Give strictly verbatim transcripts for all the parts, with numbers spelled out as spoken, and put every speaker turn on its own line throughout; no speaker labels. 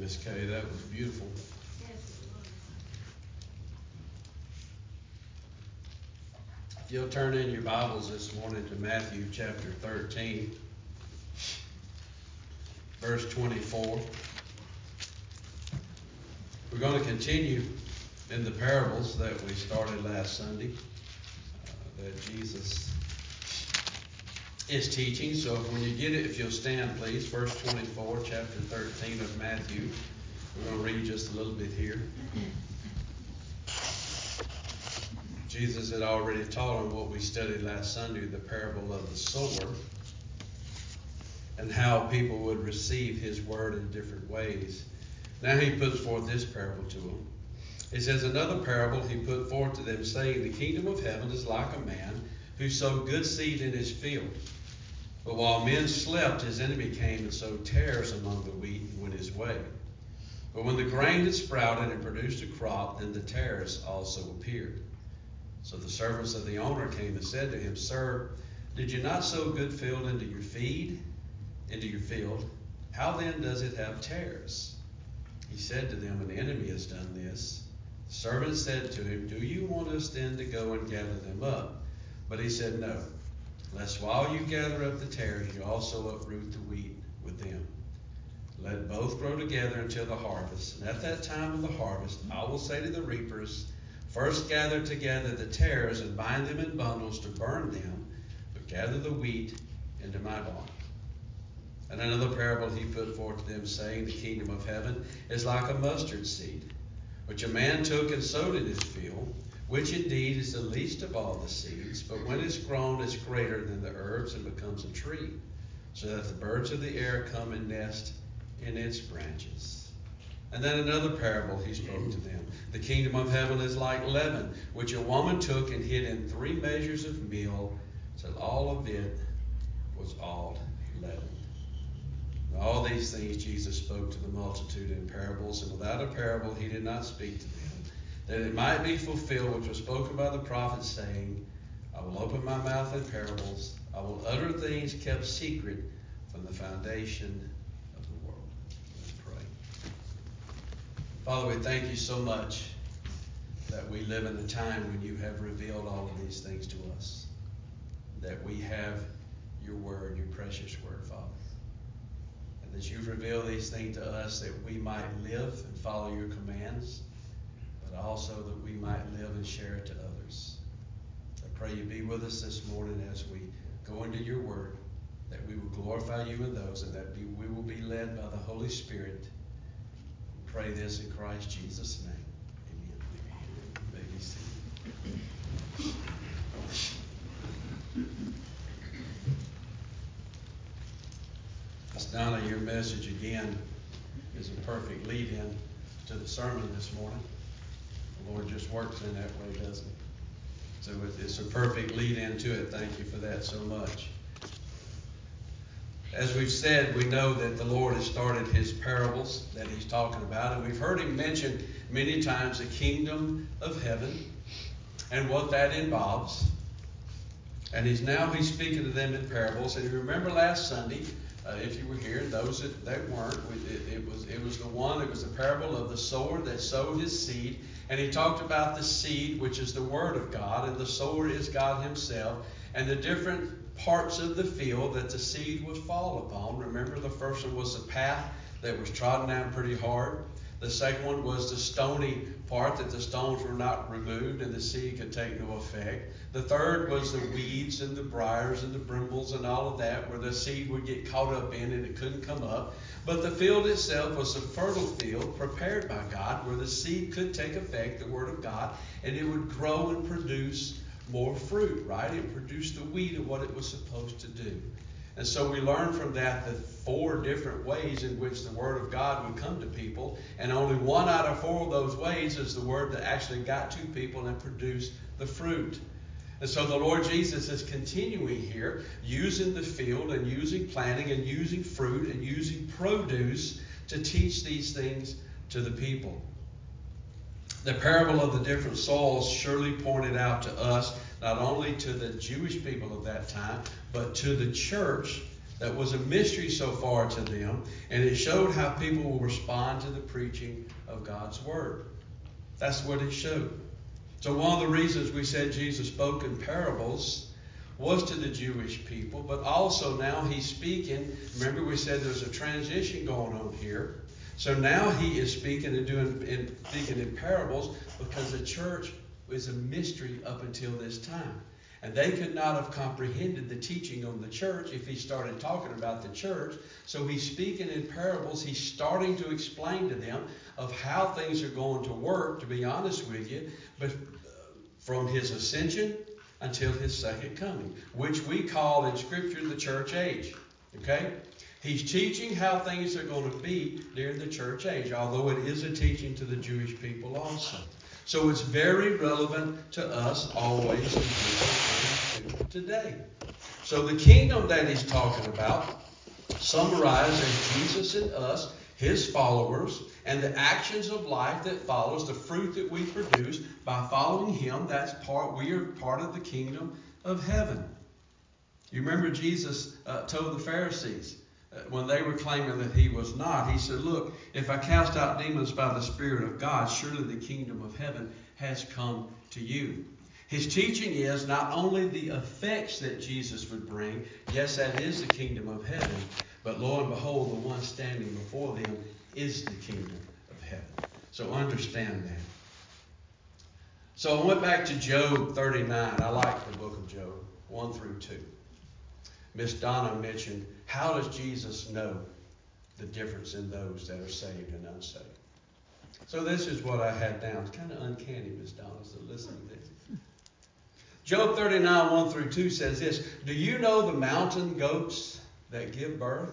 Miss Kay. That was beautiful. If you'll turn in your Bibles this morning to Matthew chapter thirteen, verse twenty-four. We're going to continue in the parables that we started last Sunday, uh, that Jesus is teaching. So when you get it, if you'll stand, please. Verse twenty-four, chapter thirteen of Matthew. We're going to read just a little bit here. Jesus had already taught on what we studied last Sunday, the parable of the sower, and how people would receive his word in different ways. Now he puts forth this parable to them. It says, another parable he put forth to them, saying, the kingdom of heaven is like a man who sowed good seed in his field. But while men slept, his enemy came and sowed tares among the wheat and went his way. But when the grain had sprouted and produced a crop, then the tares also appeared. So the servants of the owner came and said to him, Sir, did you not sow good field into your feed, into your field? How then does it have tares? He said to them, an enemy has done this. The servant said to him, Do you want us then to go and gather them up? But he said, No, lest while you gather up the tares, you also uproot the wheat with them. Let both grow together until the harvest. And at that time of the harvest, I will say to the reapers, First gather together the tares and bind them in bundles to burn them, but gather the wheat into my barn. And another parable he put forth to them, saying, the kingdom of heaven is like a mustard seed, which a man took and sowed in his field, which indeed is the least of all the seeds, but when it's grown, it's greater than the herbs and becomes a tree, so that the birds of the air come and nest in its branches. And then another parable he spoke to them. The kingdom of heaven is like leaven, which a woman took and hid in three measures of meal, till all of it was all leavened. And all these things Jesus spoke to the multitude in parables, and without a parable he did not speak to them, that it might be fulfilled which was spoken by the prophet, saying, I will open my mouth in parables, I will utter things kept secret from the foundation of the world. Let's pray. Father, we thank you so much that we live in a time when you have revealed all of these things to us, that we have your word, your precious word, Father, and that you've revealed these things to us that we might live and follow your commands, but also that we might live and share it to others. I pray you be with us this morning as we go into your word, that we will glorify you in those, and that we will be led by the Holy Spirit. We pray this in Christ Jesus' name. Amen. You may be seated. Miss Donna, your message again is a perfect lead-in to the sermon this morning. The Lord just works in that way, doesn't he? So it's a perfect lead-in to it. Thank you for that so much. As we've said, we know that the Lord has started his parables that he's talking about, and we've heard him mention many times the kingdom of heaven and what that involves. And he's now he's speaking to them in parables. And you remember last Sunday, uh, if you were here, those that, that weren't, it, it was it was the one, it was the parable of the sower that sowed his seed. And he talked about the seed, which is the word of God, and the sower is God himself, and the different parts of the field that the seed would fall upon. Remember, the first one was the path that was trodden down pretty hard. The second one was the stony part, that the stones were not removed and the seed could take no effect. The third was the weeds and the briars and the brimbles and all of that, where the seed would get caught up in and it couldn't come up. But the field itself was a fertile field prepared by God, where the seed could take effect, the word of God, and it would grow and produce more fruit, right? It produced the wheat of what it was supposed to do. And so we learn from that the four different ways in which the word of God would come to people. And only one out of four of those ways is the word that actually got to people and produced the fruit. And so the Lord Jesus is continuing here, using the field and using planting and using fruit and using produce to teach these things to the people. The parable of the different soils surely pointed out to us, not only to the Jewish people of that time, but to the church that was a mystery so far to them, and it showed how people will respond to the preaching of God's Word. That's what it showed. So one of the reasons we said Jesus spoke in parables was to the Jewish people, but also now he's speaking. Remember we said there's a transition going on here. So now he is speaking and doing and speaking in parables because the church was a mystery up until this time. And they could not have comprehended the teaching of the church if he started talking about the church. So he's speaking in parables. He's starting to explain to them of how things are going to work, to be honest with you, but from his ascension until his second coming, which we call in Scripture the church age. Okay? He's teaching how things are going to be during the church age, although it is a teaching to the Jewish people also. So it's very relevant to us always and today. So the kingdom that he's talking about, summarized as Jesus and us, his followers, and the actions of life that follows, the fruit that we produce by following him, that's part, we are part of the kingdom of heaven. You remember Jesus uh, told the Pharisees, when they were claiming that he was not, he said, look, if I cast out demons by the Spirit of God, surely the kingdom of heaven has come to you. His teaching is not only the effects that Jesus would bring, yes, that is the kingdom of heaven, but lo and behold, the one standing before them is the kingdom of heaven. So understand that. So I went back to Job thirty-nine. I like the book of Job, one through two. Miss Donna mentioned, how does Jesus know the difference in those that are saved and unsaved? So this is what I had down. It's kind of uncanny, Miss Donna, so listen to this. Job thirty-nine, one through two says this, do you know the mountain goats that give birth?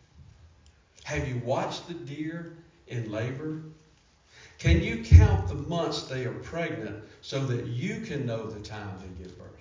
Have you watched the deer in labor? Can you count the months they are pregnant so that you can know the time they give birth?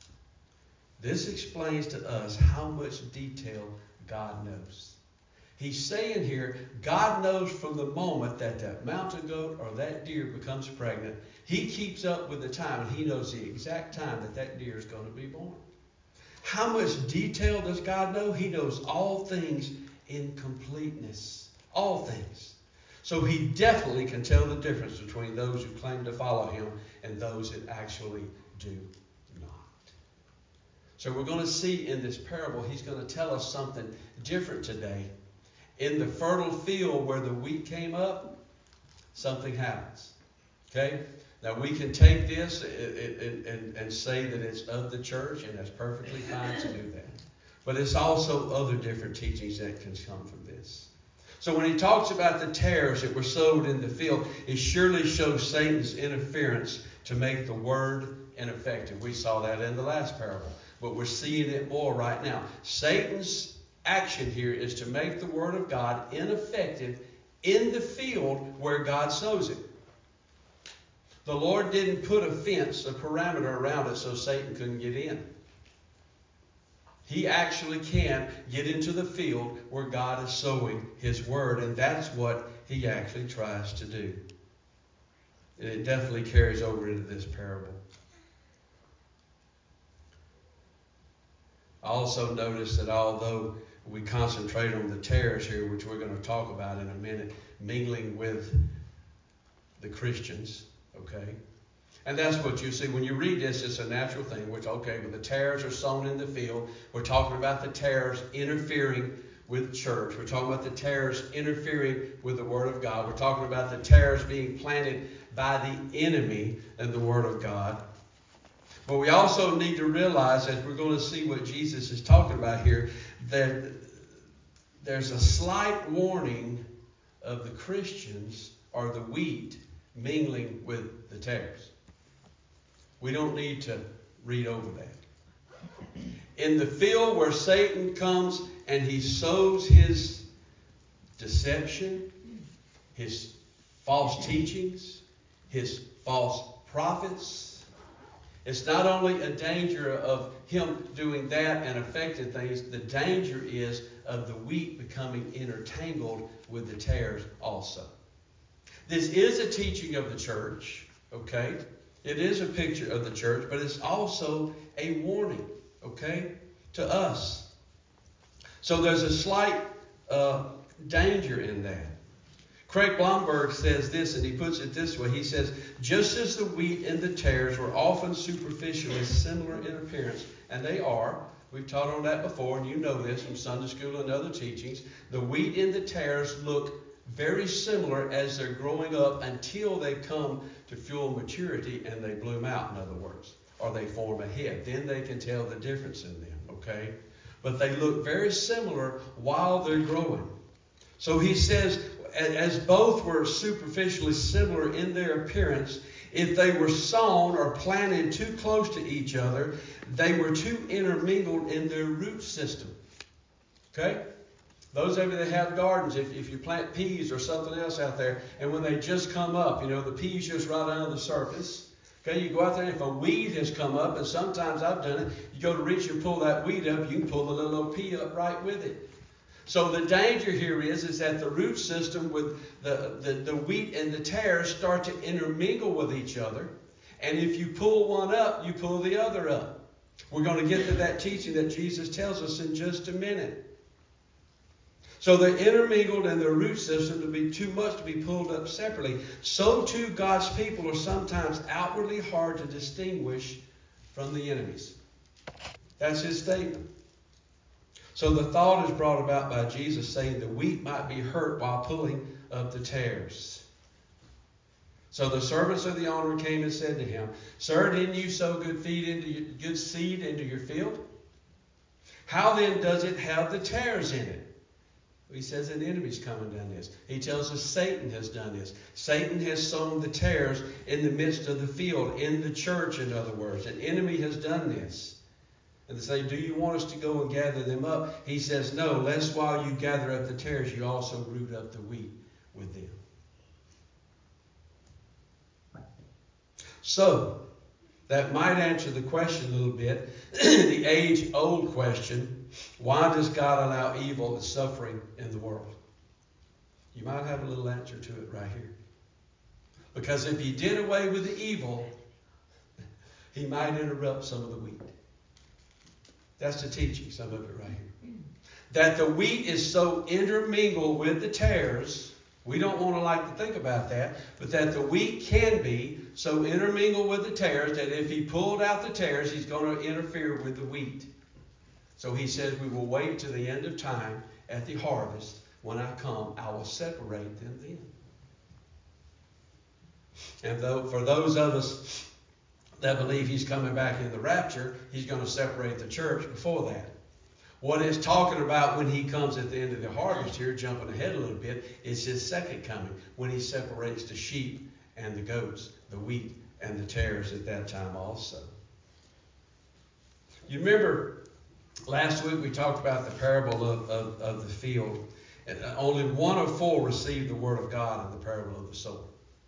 This explains to us how much detail God knows. He's saying here, God knows from the moment that that mountain goat or that deer becomes pregnant, he keeps up with the time, and he knows the exact time that that deer is going to be born. How much detail does God know? He knows all things in completeness. All things. So he definitely can tell the difference between those who claim to follow him and those that actually do. So we're going to see in this parable, he's going to tell us something different today. In the fertile field where the wheat came up, something happens. Okay? Now we can take this and, and, and say that it's of the church, and that's perfectly fine to do that. But it's also other different teachings that can come from this. So when he talks about the tares that were sowed in the field, it surely shows Satan's interference to make the word ineffective. We saw that in the last parable. But we're seeing it more right now. Satan's action here is to make the word of God ineffective in the field where God sows it. The Lord didn't put a fence, a parameter around it so Satan couldn't get in. He actually can get into the field where God is sowing his word, and that's what he actually tries to do. And it definitely carries over into this parable. I also notice that although we concentrate on the tares here, which we're going to talk about in a minute, mingling with the Christians, okay? And that's what you see. When you read this, it's a natural thing, which, okay, but the tares are sown in the field. We're talking about the tares interfering with church. We're talking about the tares interfering with the Word of God. We're talking about the tares being planted by the enemy and the Word of God. But we also need to realize, as we're going to see what Jesus is talking about here, that there's a slight warning of the Christians or the wheat mingling with the tares. We don't need to read over that. In the field where Satan comes and he sows his deception, his false teachings, his false prophets, it's not only a danger of him doing that and affecting things, the danger is of the wheat becoming intertangled with the tares also. This is a teaching of the church, okay? It is a picture of the church, but it's also a warning, okay, to us. So there's a slight uh, danger in that. Craig Blomberg says this, and he puts it this way. He says, just as the wheat and the tares were often superficially similar in appearance, and they are, we've taught on that before, and you know this from Sunday school and other teachings, the wheat and the tares look very similar as they're growing up until they come to full maturity and they bloom out, in other words, or they form a head. Then they can tell the difference in them, okay? But they look very similar while they're growing. So he says, as both were superficially similar in their appearance, if they were sown or planted too close to each other, they were too intermingled in their root system. Okay? Those of you that have gardens, if, if you plant peas or something else out there, and when they just come up, you know, the peas just right under the surface. Okay, you go out there, and if a weed has come up, and sometimes I've done it, you go to reach and pull that weed up, you can pull the little old pea up right with it. So the danger here is, is that the root system with the, the, the wheat and the tares start to intermingle with each other. And if you pull one up, you pull the other up. We're going to get to that teaching that Jesus tells us in just a minute. So they're intermingled in their root system to be too much to be pulled up separately. So too God's people are sometimes outwardly hard to distinguish from the enemies. That's his statement. So the thought is brought about by Jesus saying the wheat might be hurt while pulling up the tares. So the servants of the owner came and said to him, Sir, didn't you sow good feed into your, good seed into your field? How then does it have the tares in it? He says an enemy's coming down this. He tells us Satan has done this. Satan has sown the tares in the midst of the field, in the church, in other words. An enemy has done this. And they say, do you want us to go and gather them up? He says, no, lest while you gather up the tares, you also root up the wheat with them. So, that might answer the question a little bit, the age-old question, why does God allow evil and suffering in the world? You might have a little answer to it right here. Because if he did away with the evil, he might interrupt some of the wheat. That's the teaching, some of it right here. That the wheat is so intermingled with the tares, we don't want to like to think about that, but that the wheat can be so intermingled with the tares that if he pulled out the tares, he's going to interfere with the wheat. So he says, we will wait to the end of time at the harvest. When I come, I will separate them then. And though for those of us that believe he's coming back in the rapture, he's going to separate the church before that. What it's talking about when he comes at the end of the harvest here, jumping ahead a little bit, is his second coming, when he separates the sheep and the goats, the wheat and the tares at that time also. You remember last week we talked about the parable of, of, of the field. And only one of four received the word of God in the parable of the sower.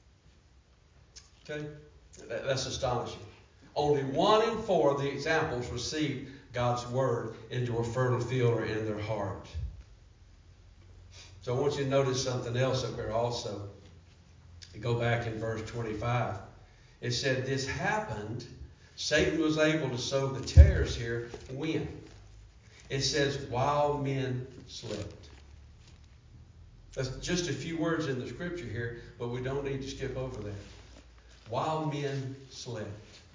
Okay? That's astonishing. Only one in four of the examples received God's word into a fertile field or in their heart. So I want you to notice something else up there also. You go back in verse twenty-five. It said this happened. Satan was able to sow the tares here when? It says while men slept. That's just a few words in the scripture here, but we don't need to skip over that. While men slept.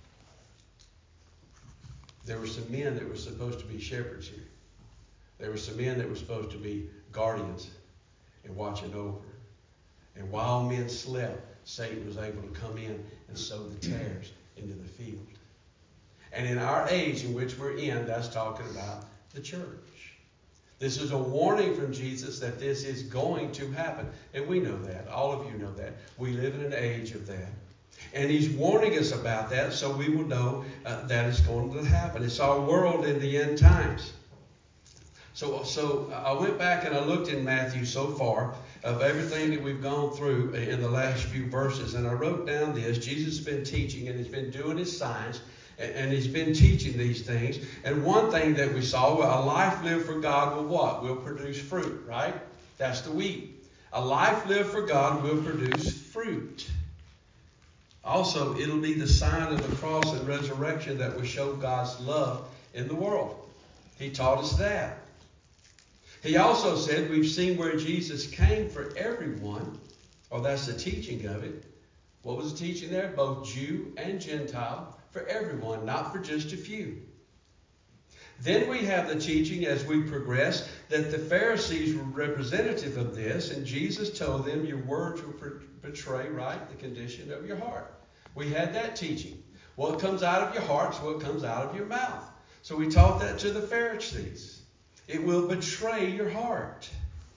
There were some men that were supposed to be shepherds here. There were some men that were supposed to be guardians and watching over. And while men slept, Satan was able to come in and sow the tares into the field. And in our age in which we're in, that's talking about the church. This is a warning from Jesus that this is going to happen. And we know that. All of you know that. We live in an age of that. And he's warning us about that so we will know uh, that it's going to happen. It's our world in the end times. So, so I went back and I looked in Matthew so far of everything that we've gone through in the last few verses. And I wrote down this. Jesus has been teaching and he's been doing his signs. And he's been teaching these things. And one thing that we saw, well, a life lived for God will what? Will produce fruit, right? That's the wheat. A life lived for God will produce fruit. Also, it'll be the sign of the cross and resurrection that will show God's love in the world. He taught us that. He also said, we've seen where Jesus came for everyone, or that's the teaching of it. What was the teaching there? Both Jew and Gentile, for everyone, not for just a few. Then we have the teaching as we progress that the Pharisees were representative of this, and Jesus told them your words will betray, right, the condition of your heart. We had that teaching. What comes out of your heart is what comes out of your mouth. So we taught that to the Pharisees. It will betray your heart.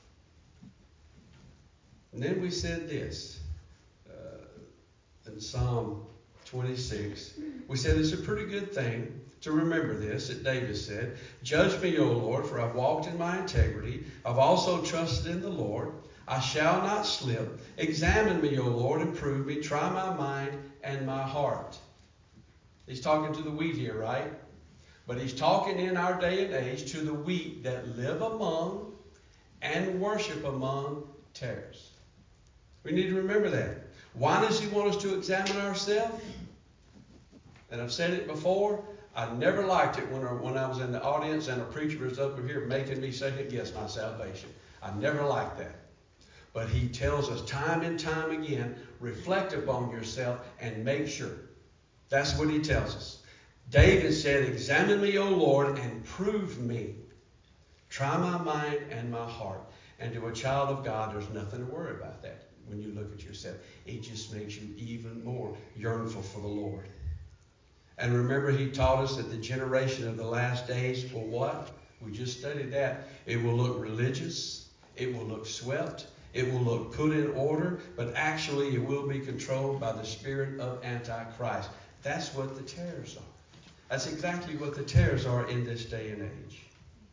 And then we said this uh, in Psalm twenty-six. We said it's a pretty good thing to remember this, that David said, judge me, O Lord, for I've walked in my integrity. I've also trusted in the Lord. I shall not slip. Examine me, O Lord, and prove me. Try my mind and my heart. He's talking to the wheat here, right? But he's talking in our day and age to the wheat that live among and worship among tares. We need to remember that. Why does he want us to examine ourselves? And I've said it before. I never liked it when I, when I was in the audience and a preacher was up here making me second guess my salvation. I never liked that. But he tells us time and time again, reflect upon yourself and make sure. That's what he tells us. David said, examine me, O Lord, and prove me. Try my mind and my heart. And to a child of God, there's nothing to worry about that when you look at yourself. It just makes you even more yearnful for the Lord. And remember, he taught us that the generation of the last days will what? We just studied that. It will look religious. It will look swept. It will look put in order. But actually, it will be controlled by the spirit of Antichrist. That's what the tares are. That's exactly what the tares are in this day and age.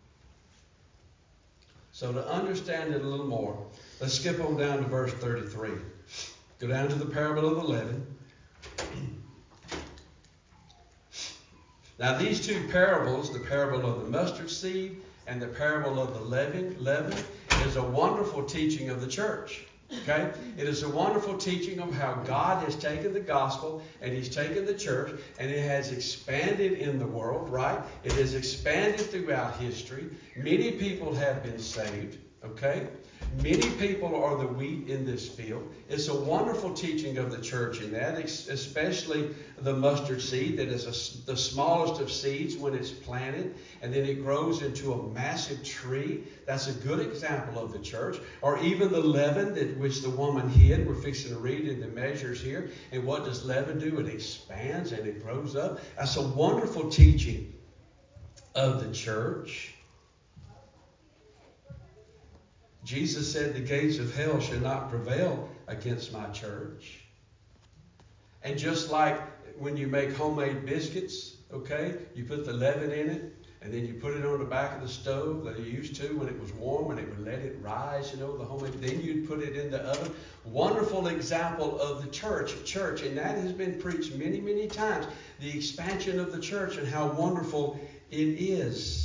So to understand it a little more, let's skip on down to verse thirty-three. Go down to the parable of the leaven. Now these two parables, the parable of the mustard seed and the parable of the leaven, leaven is a wonderful teaching of the church. Okay? It is a wonderful teaching of how God has taken the gospel and he's taken the church and it has expanded in the world, right? It has expanded throughout history. Many people have been saved, okay? Many people are the wheat in this field. It's a wonderful teaching of the church in that, especially the mustard seed that is a, the smallest of seeds when it's planted, and then it grows into a massive tree. That's a good example of the church. Or even the leaven that which the woman hid. We're fixing to read in the measures here. And what does leaven do? It expands and it grows up. That's a wonderful teaching of the church. Jesus said the gates of hell shall not prevail against my church. And just like when you make homemade biscuits, okay, you put the leaven in it, and then you put it on the back of the stove that you used to when it was warm, and it would let it rise, you know, the homemade. Then you'd put it in the oven. Wonderful example of the church, church, and that has been preached many, many times. The expansion of the church and how wonderful it is.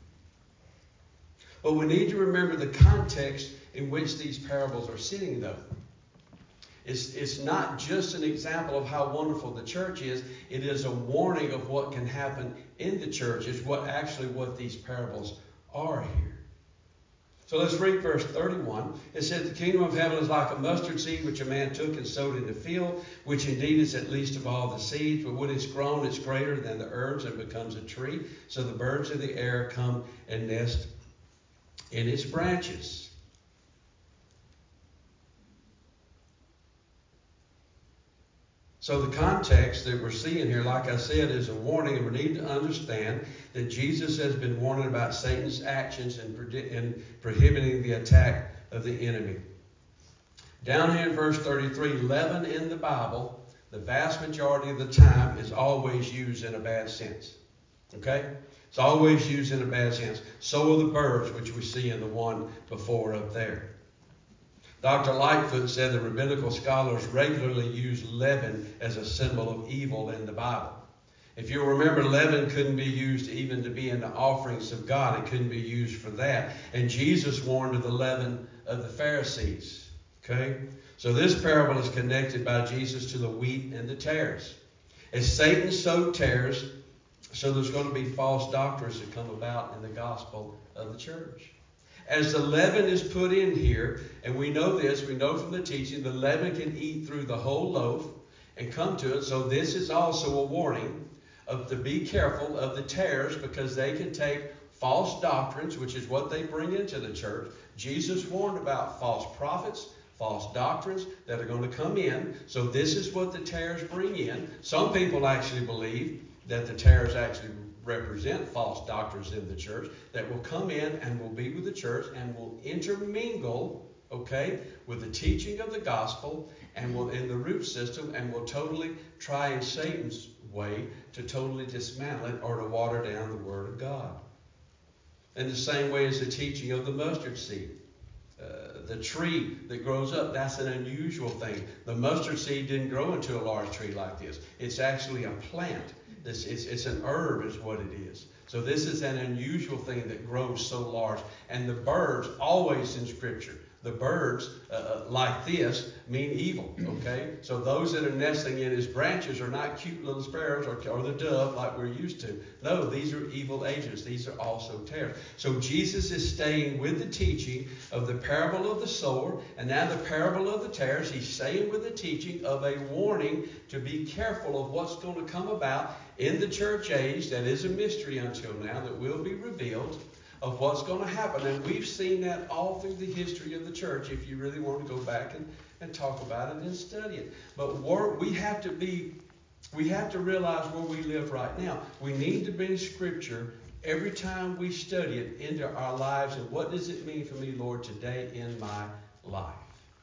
But we need to remember the context in which these parables are sitting, though. It's, it's not just an example of how wonderful the church is. It is a warning of what can happen in the church. It's what actually what these parables are here. So let's read verse thirty-one. It says, the kingdom of heaven is like a mustard seed which a man took and sowed in the field, which indeed is at least of all the seeds. But when it's grown, it's greater than the herbs and becomes a tree. So the birds of the air come and nest in its branches. So the context that we're seeing here, like I said, is a warning, and we need to understand that Jesus has been warning about Satan's actions and prohibiting the attack of the enemy. Down here in verse thirty-three, leaven in the Bible, the vast majority of the time is always used in a bad sense. Okay? It's always used in a bad sense. So are the birds, which we see in the one before up there. Doctor Lightfoot said the rabbinical scholars regularly use leaven as a symbol of evil in the Bible. If you remember, leaven couldn't be used even to be in the offerings of God. It couldn't be used for that. And Jesus warned of the leaven of the Pharisees. Okay? So this parable is connected by Jesus to the wheat and the tares. As Satan sowed tares, so there's going to be false doctrines that come about in the gospel of the church. As the leaven is put in here, and we know this, we know from the teaching, the leaven can eat through the whole loaf and come to it. So this is also a warning of to be careful of the tares, because they can take false doctrines, which is what they bring into the church. Jesus warned about false prophets, false doctrines that are going to come in. So this is what the tares bring in. Some people actually believe that the tares actually represent false doctrines in the church that will come in and will be with the church and will intermingle, okay, with the teaching of the gospel and will in the root system and will totally try in Satan's way to totally dismantle it or to water down the word of God. In the same way as the teaching of the mustard seed. Uh, the tree that grows up, that's an unusual thing. The mustard seed didn't grow into a large tree like this. It's actually a plant. This, it's, it's an herb is what it is. So this is an unusual thing that grows so large. And the birds, always in Scripture, the birds uh, like this mean evil, okay? So those that are nestling in his branches are not cute little sparrows or, or the dove like we're used to. No, these are evil agents. These are also tares. So Jesus is staying with the teaching of the parable of the sower, and now the parable of the tares. He's staying with the teaching of a warning to be careful of what's going to come about in the church age. That is a mystery until now that will be revealed, of what's going to happen. And we've seen that all through the history of the church, if you really want to go back and, and talk about it and study it. But we have to be, we have to realize where we live right now. We need to bring Scripture every time we study it into our lives. And what does it mean for me, Lord, today in my life?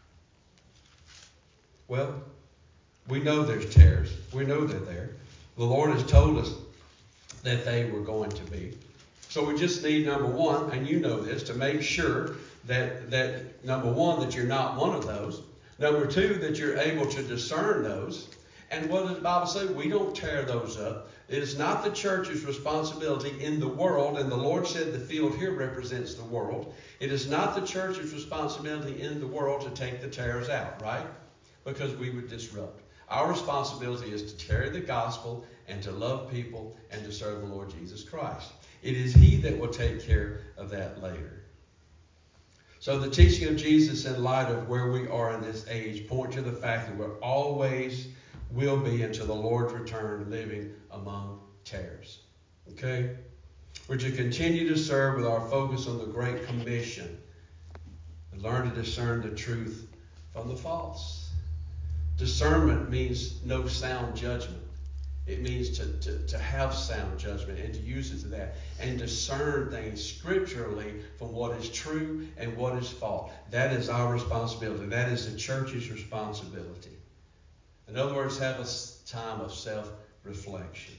Well, we know there's tares. We know they're there. The Lord has told us that they were going to be. So we just need, number one, and you know this, to make sure that, that number one, that you're not one of those. Number two, that you're able to discern those. And what does the Bible say? We don't tear those up. It is not the church's responsibility in the world, and the Lord said the field here represents the world. It is not the church's responsibility in the world to take the tares out, right? Because we would disrupt. Our responsibility is to carry the gospel and to love people and to serve the Lord Jesus Christ. It is He that will take care of that later. So the teaching of Jesus in light of where we are in this age point to the fact that we're always will be until the Lord's return living among tares. Okay? We're to continue to serve with our focus on the Great Commission and learn to discern the truth from the false. Discernment means no sound judgment. It means to, to, to have sound judgment and to use it to that. And discern things scripturally from what is true and what is false. That is our responsibility. That is the church's responsibility. In other words, have a time of self-reflection.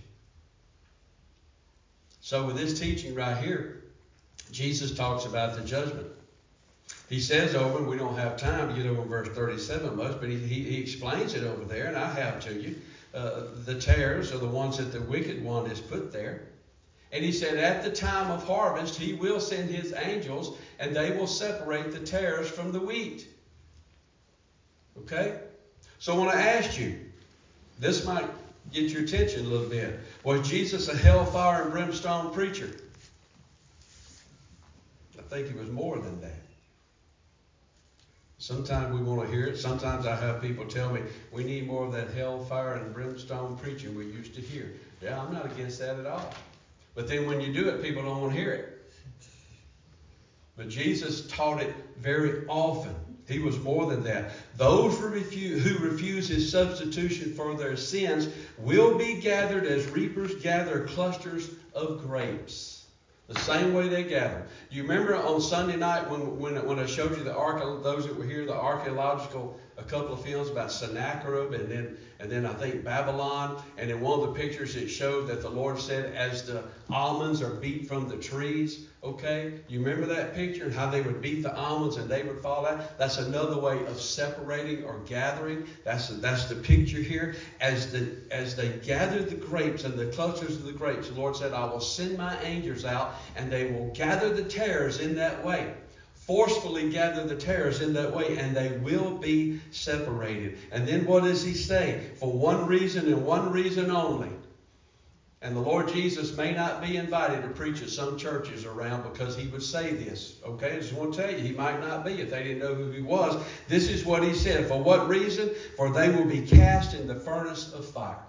So with this teaching right here, Jesus talks about the judgment. He says over, and we don't have time to get over verse thirty-seven much, but he, he, he explains it over there, and I have to you. Uh, the tares are the ones that the wicked one has put there. And he said, at the time of harvest, he will send his angels, and they will separate the tares from the wheat. Okay? So when I asked you, this might get your attention a little bit. Was Jesus a hellfire and brimstone preacher? I think he was more than that. Sometimes we want to hear it. Sometimes I have people tell me, we need more of that hellfire and brimstone preaching we used to hear. Yeah, I'm not against that at all. But then when you do it, people don't want to hear it. But Jesus taught it very often. He was more than that. Those who refuse, who refuse his substitution for their sins will be gathered as reapers gather clusters of grapes. The same way they gather. Do you remember on Sunday night when when, when I showed you the arche- those that were here, the archaeological, a couple of films about Sennacherib and then and then I think Babylon, and in one of the pictures it showed that the Lord said as the almonds are beat from the trees, okay? You remember that picture and how they would beat the almonds and they would fall out? That's another way of separating or gathering. That's the, that's the picture here. As the as they gathered the grapes and the clusters of the grapes, the Lord said, I will send my angels out and they will gather the tares in that way. Forcefully gather the tares in that way, and they will be separated. And then what does he say? For one reason and one reason only. And the Lord Jesus may not be invited to preach at some churches around because he would say this. Okay, I just want to tell you, he might not be if they didn't know who he was. This is what he said. For what reason? For they will be cast in the furnace of fire.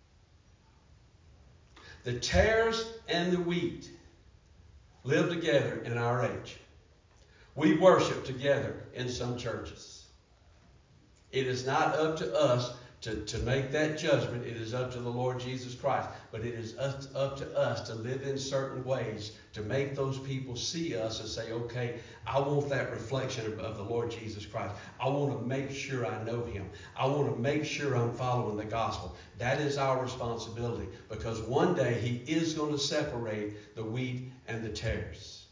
The tares and the wheat live together in our age. We worship together in some churches. It is not up to us To, to make that judgment. It is up to the Lord Jesus Christ. But it is up, up to us to live in certain ways to make those people see us and say, okay, I want that reflection of, of the Lord Jesus Christ. I want to make sure I know him. I want to make sure I'm following the gospel. That is our responsibility, because one day he is going to separate the wheat and the tares.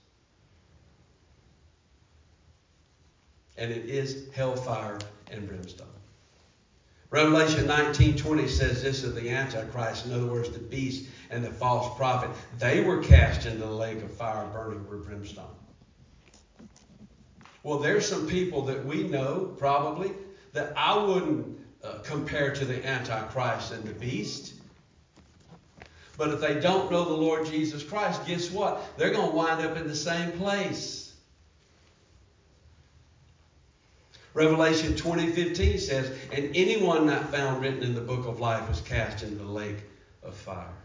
And it is hellfire and brimstone. Revelation nineteen twenty says this of the Antichrist, in other words, the beast and the false prophet. They were cast into the lake of fire burning with brimstone. Well, there's some people that we know, probably, that I wouldn't uh, compare to the Antichrist and the beast. But if they don't know the Lord Jesus Christ, guess what? They're going to wind up in the same place. Revelation twenty fifteen says, and anyone not found written in the book of life was cast into the lake of fire.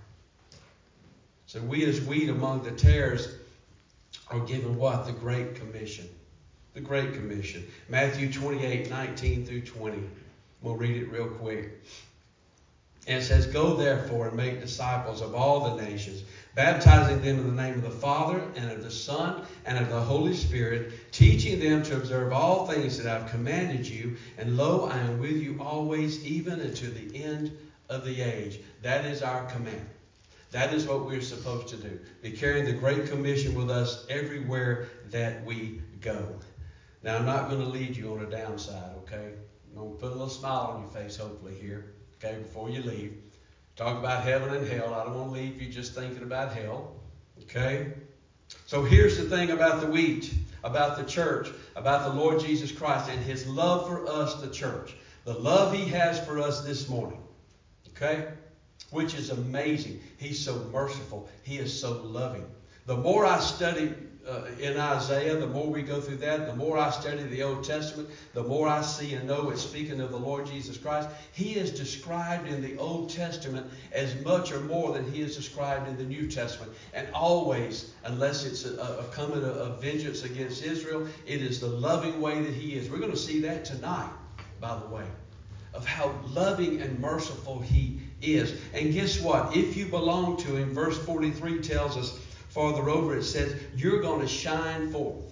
So we as wheat among the tares are given what? The Great Commission. The Great Commission. Matthew twenty-eight, nineteen through twenty. We'll read it real quick. And it says, go therefore and make disciples of all the nations, baptizing them in the name of the Father and of the Son and of the Holy Spirit, teaching them to observe all things that I've commanded you. And lo, I am with you always, even unto the end of the age. That is our command. That is what we're supposed to do. Be carrying the Great Commission with us everywhere that we go. Now, I'm not going to lead you on a downside, okay? I'm going to put a little smile on your face, hopefully, here. Okay, before you leave. Talk about heaven and hell. I don't want to leave you just thinking about hell. Okay? So here's the thing about the wheat, about the church, about the Lord Jesus Christ and his love for us, the church. The love he has for us this morning. Okay? Which is amazing. He's so merciful. He is so loving. The more I study uh, in Isaiah, the more we go through that, the more I study the Old Testament, the more I see and know it's speaking of the Lord Jesus Christ. He is described in the Old Testament as much or more than he is described in the New Testament. And always, unless it's a, a coming of, of vengeance against Israel, it is the loving way that he is. We're going to see that tonight, by the way, of how loving and merciful he is. And guess what? If you belong to him, verse forty-three tells us, farther over, it says, you're going to shine forth.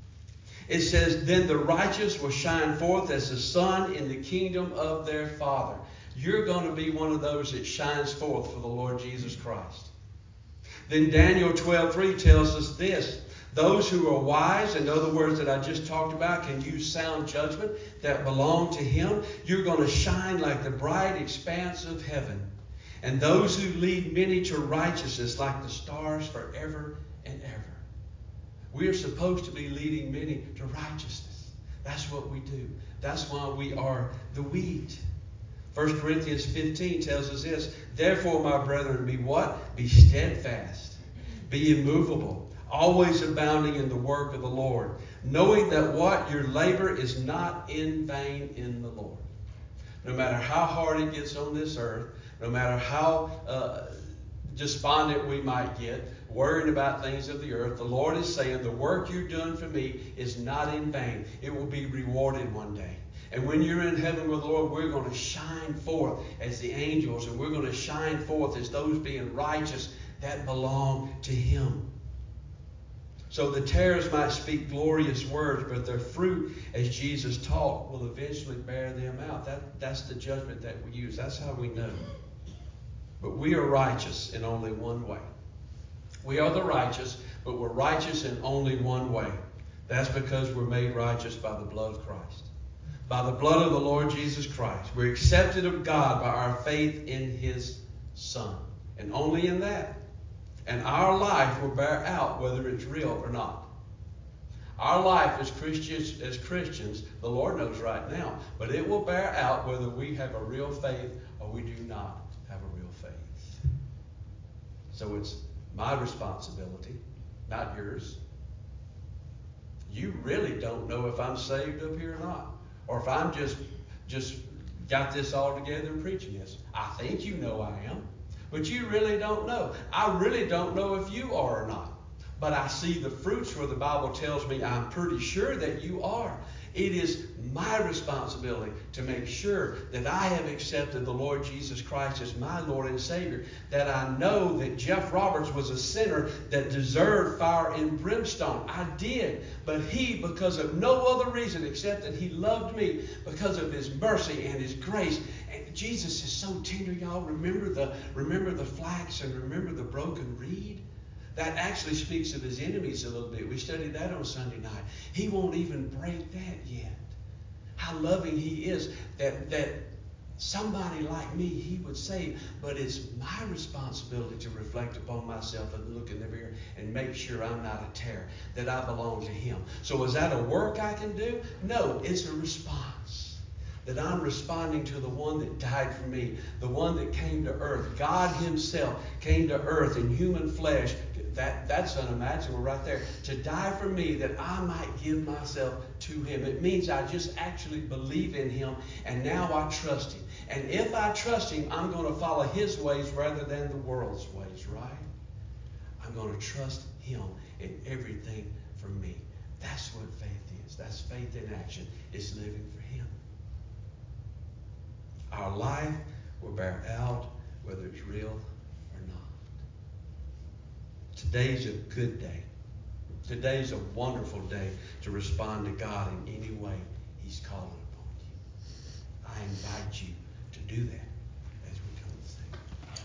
It says, then the righteous will shine forth as the sun in the kingdom of their Father. You're going to be one of those that shines forth for the Lord Jesus Christ. Then Daniel twelve three tells us this. Those who are wise, in other words that I just talked about, can use sound judgment that belong to him. You're going to shine like the bright expanse of heaven. And those who lead many to righteousness like the stars forever and ever. We are supposed to be leading many to righteousness. That's what we do. That's why we are the wheat. First Corinthians fifteen tells us this. Therefore, my brethren, be what? Be steadfast. Be immovable. Always abounding in the work of the Lord. Knowing that what? Your labor is not in vain in the Lord. No matter how hard it gets on this earth, no matter how uh, despondent we might get, worrying about things of the earth, the Lord is saying, the work you're doing for me is not in vain. It will be rewarded one day. And when you're in heaven with the Lord, we're going to shine forth as the angels, and we're going to shine forth as those being righteous that belong to him. So the tares might speak glorious words, but their fruit, as Jesus taught, will eventually bear them out. That, that's the judgment that we use. That's how we know. But we are righteous in only one way. We are the righteous, but we're righteous in only one way. That's because we're made righteous by the blood of Christ. By the blood of the Lord Jesus Christ. We're accepted of God by our faith in his Son. And only in that. And our life will bear out whether it's real or not. Our life as Christians, as Christians, the Lord knows right now, but it will bear out whether we have a real faith or we do not have a real faith. So it's my responsibility, not yours. You really don't know if I'm saved up here or not, or if I'm just just got this all together and preaching this. I think you know I am, but you really don't know. I really don't know if you are or not. But I see the fruits where the Bible tells me I'm pretty sure that you are. It is my responsibility to make sure that I have accepted the Lord Jesus Christ as my Lord and Savior. That I know that Jeff Roberts was a sinner that deserved fire and brimstone. I did. But he, because of no other reason except that he loved me, because of his mercy and his grace. And Jesus is so tender, y'all. Remember the, remember the flax and remember the broken reed? That actually speaks of his enemies a little bit. We studied that on Sunday night. He won't even break that yet. How loving he is that, that somebody like me he would save. But it's my responsibility to reflect upon myself and look in the mirror and make sure I'm not a terror, that I belong to him. So is that a work I can do? No, it's a response. That I'm responding to the one that died for me, the one that came to earth. God himself came to earth in human flesh. That, that's unimaginable right there. To die for me that I might give myself to him. It means I just actually believe in him and now I trust him. And if I trust him, I'm going to follow his ways rather than the world's ways, right? I'm going to trust him in everything for me. That's what faith is. That's faith in action. It's living for him. Our life will bear out whether it's real or not. Today's a good day. Today's a wonderful day to respond to God in any way he's calling upon you. I invite you to do that.